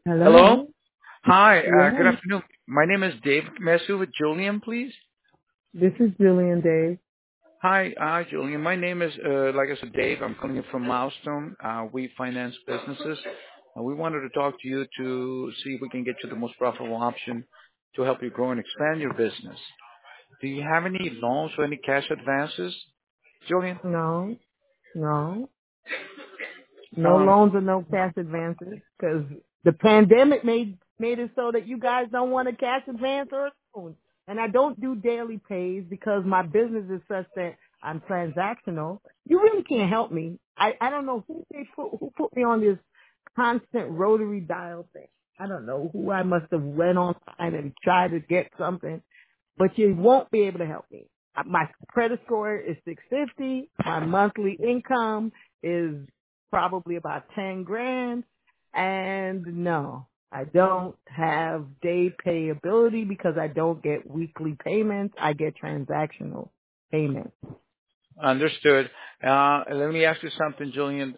Hello. Hello? Hi, good Yes, afternoon. My name is Dave. May I speak with Julian, please? this is Julian Dave. Hi, Julian. My name is, like I said, Dave. I'm calling you from Milestone. We finance businesses. We wanted to talk to you to see if we can get you the most profitable option to help you grow and expand your business. Do you have any loans or any cash advances, Julian? No, no, no Um, loans or no cash advances because the pandemic made it so that you guys don't want a cash advance or a loan. And I don't do daily pays because my business is such that I'm transactional. You really can't help me. I don't know who put me on this constant rotary dial thing. I don't know who I must have went online and tried to get something, but you won't be able to help me. My credit score is 650. My monthly income is probably about 10 grand. And no, I don't have day pay ability because I don't get weekly payments. I get transactional payments. Understood. Let me ask you something, Julian.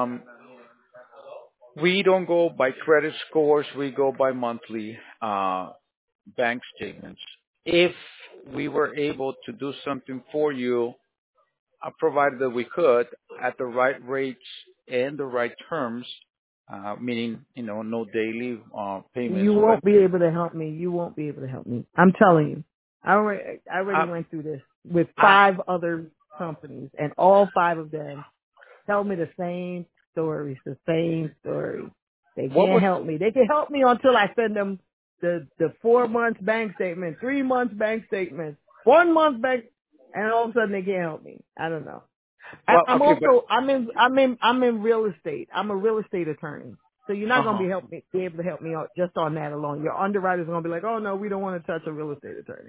We don't go by credit scores. We go by monthly bank statements. If we were able to do something for you, provided that we could, at the right rates and the right terms, meaning, no daily payments, You but won't be able to help me. You won't be able to help me. I'm telling you. I already I, went through this with I, 5 other companies and all 5 of them tell me the same stories, the same story. They what can't was, help me. They can help me until I send them the 4 months bank statement, 3 months bank statement, 1 month bank, and all of a sudden they can't help me. I don't know. well, I'm okay, but, also I'm in real estate. I'm a real estate attorney. So you're not gonna uh-huh. be able to help me out just on that alone. Your underwriter's gonna be like, oh no, we don't want to touch a real estate attorney.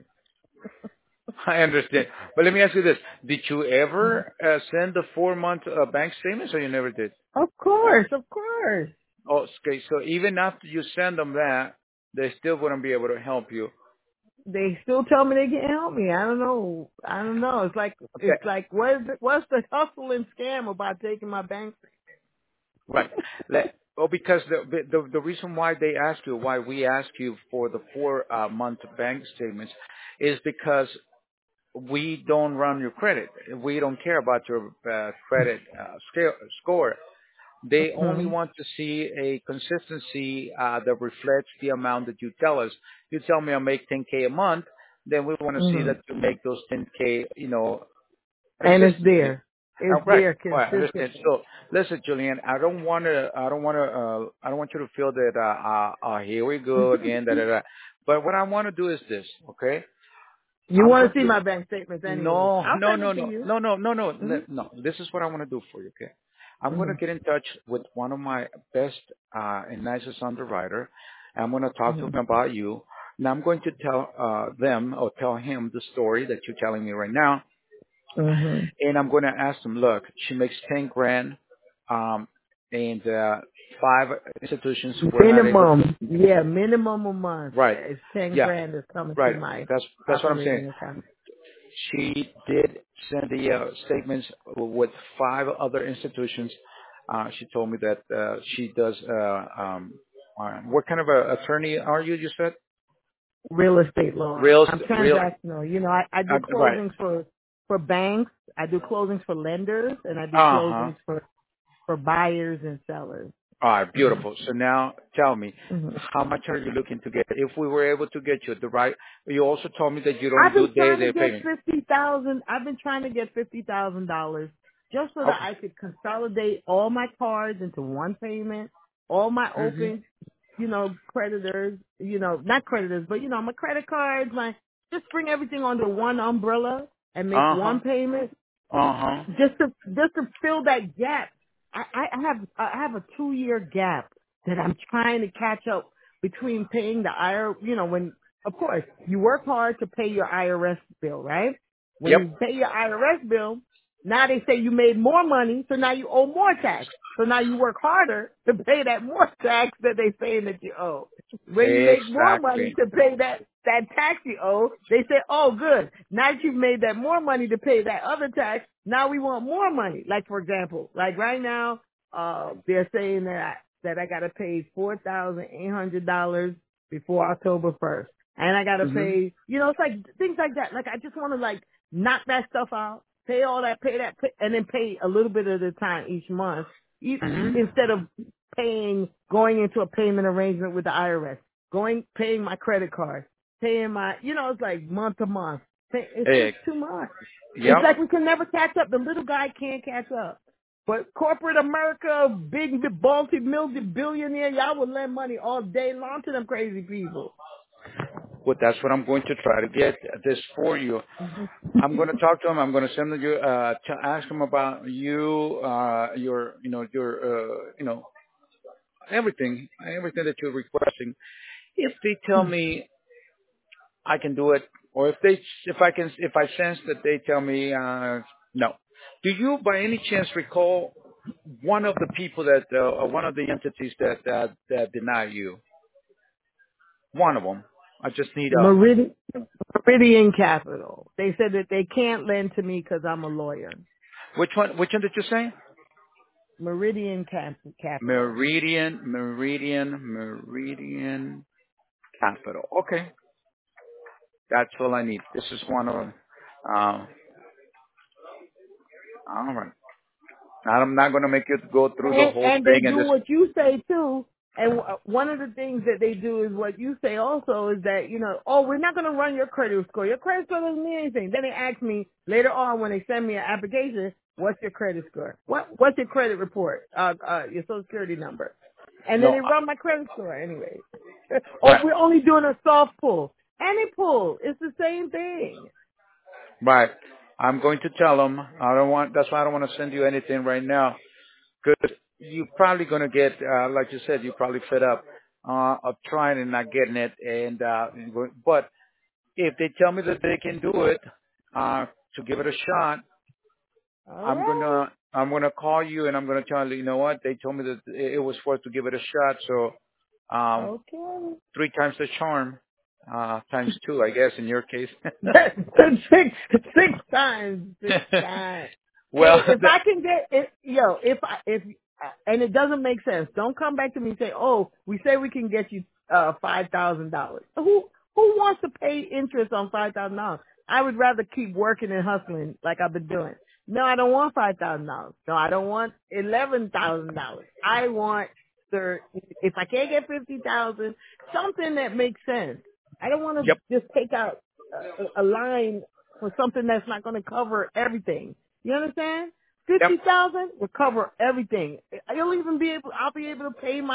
I understand. But let me ask you this. Did you Mhm. ever send the 4-month bank statements or you never did? Of course, of course. Oh, okay. So even after you send them that, they still wouldn't be able to help you. They still tell me they can't help me. I don't know. Okay. It's like what's the hustle and scam about taking my bank? Right. Because the reason why they ask you, why we ask you for the 4-month bank statements is because we don't run your credit. We don't care about your credit score. They only Hmm. want to see a consistency that reflects the amount that you tell us. You tell me I make 10K a month, then we want to see Hmm. that you make those 10K, And it's consistently. there. It's Right. there All right. Understand. consistently. So listen, Julian, I don't want you to feel that, here we go again, da, da, da. But what I want to do is this, okay? You I'm want going to see to, my bank statements anyways. no, I'll no, send no, it to no, you. no, no, no, no, Hmm. no. This is what I want to do for you, okay? I'm going Hmm. to get in touch with one of my best and nicest underwriter. I'm going to talk to Hmm. him about you. Now I'm going to tell them or tell him the story that you're telling me right now, Hmm. and I'm going to ask them, look, she makes 10 grand, and 5 institutions were not able to. Minimum, yeah, minimum a month. Right. It's 10 Yeah. grand is coming through Right. my That's what I'm saying. operating account. She did send the statements with 5 other institutions. She told me that she does. What kind of a attorney are you? You said Real estate law. real, I'm real. transactional. I do Right. closings for banks. I do closings for lenders, and I do Uh huh. closings for buyers and sellers. All right. Hmm. Beautiful. So now tell me, Hmm. how much are you looking to get? If we were able to get you the right, you also told me that you don't I've do been trying to day-to-day get payment. 50,000. I've been trying to get $50,000 just so that Okay. I could consolidate all my cards into one payment, all my Mhm. open, creditors, not creditors, but my credit cards, just bring everything under one umbrella and make Uh huh. one payment Uh huh. just to fill that gap. I have a 2-year gap that I'm trying to catch up between paying the IRS. When of course you work hard to pay your IRS bill, right? When Yep. you pay your IRS bill, now they say you made more money, so now you owe more tax. So now you work harder to pay that more tax that they saying that you owe. When you make more money Exactly. to pay that tax you owe, they say, oh good, now that you've made that more money to pay that other tax, now we want more money. Like for example, like right now, they're saying that that I got to pay $4,800 before October 1st. And I got to Mhm. pay, it's like things like that. Like I just want to like knock that stuff out, pay all that, and then pay a little bit at a time each month Mhm. instead of going into a payment arrangement with the IRS, paying my credit card, paying my, it's like month to month. It's just Hey. too much. It's Yep. like we can never catch up. The little guy can't catch up. But corporate America, big multi-billionaire, y'all will lend money all day long to them crazy people. Well, that's what I'm going to try to get this for you. I'm going to talk to him. I'm going to send you to ask him about you, your, everything that you're requesting. If they tell me I can do it, or if I sense that they tell me no. Do you, by any chance, recall one of the people one of the entities that deny you? One of them. I just need Meridian Capital. They said that they can't lend to me because I'm a lawyer. which one? Which one did you say? Meridian Capital. Meridian Capital. Okay, that's all I need. This is one of them. Uh, all right. I'm not going to make you go through the whole And they thing and do just what you say too. And one of the things that they do is what you say also is that, we're not going to run your credit score. Your credit score doesn't mean anything. Then they ask me later on when they send me an application, what's your credit score? What's your credit report? Your social security number. And then no. they run my credit score anyway. Oh, Right, we're only doing a soft pull. Any pull, it's the same thing. right. I'm going to tell them. I don't want. That's why I don't want to send you anything right now, because you're probably going to get, like you said, you're probably fed up of trying and not getting it. But if they tell me that they can do it, to give it a shot, All right. I'm gonna call you and I'm gonna tell you, you know what? They told me that it was worth to give it a shot. So, Okay. three times the charm, times two, I guess, in your case. six times, six times. Well, Hey, if I can get it, and it doesn't make sense, don't come back to me and say, "Oh, we say we can get you $5,000." Who wants to pay interest on $5,000? I would rather keep working and hustling like I've been doing. No, I don't want $5,000. No, I don't want $11,000. I want if I can't get 50,000, something that makes sense. I don't want yep, to just take out a line for something that's not going to cover everything. You understand? yep, 50,000 will cover everything. I'll be able to pay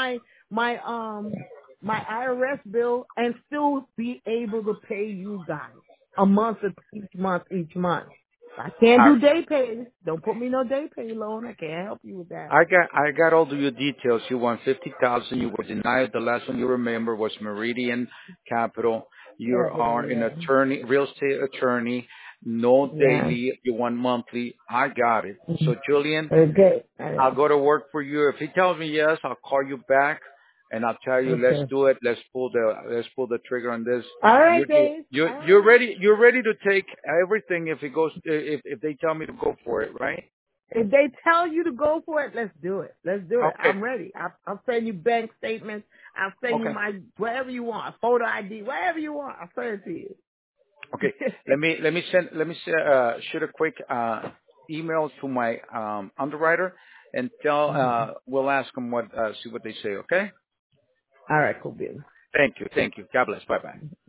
my IRS bill and still be able to pay you guys a month each month. I can't I, do day pay. Don't put me no day pay loan. I can't help you with that. I got all of your details. You want 50,000. You were denied. The last one you remember was Meridian Capital. You are an Yeah. attorney, real estate attorney. No Yeah. daily. You want monthly. I got it. So Julian, Okay. I'll go to work for you. If he tells me yes, I'll call you back and I'll tell you, let's Okay. do it. Let's pull the trigger on this. All right, You you Dave. you All you're right. ready. You're ready to take everything if they tell me to go for it, right? If they tell you to go for it, let's do it. Let's do it. Okay. I'm ready. I'll send you bank statements. I'll send you Okay. my whatever you want, photo ID, whatever you want. I'll send it to you. Okay. Shoot a quick email to my underwriter and we'll ask them see what they say. Okay. All right, cool, Billy. Thank you. God bless. Bye bye.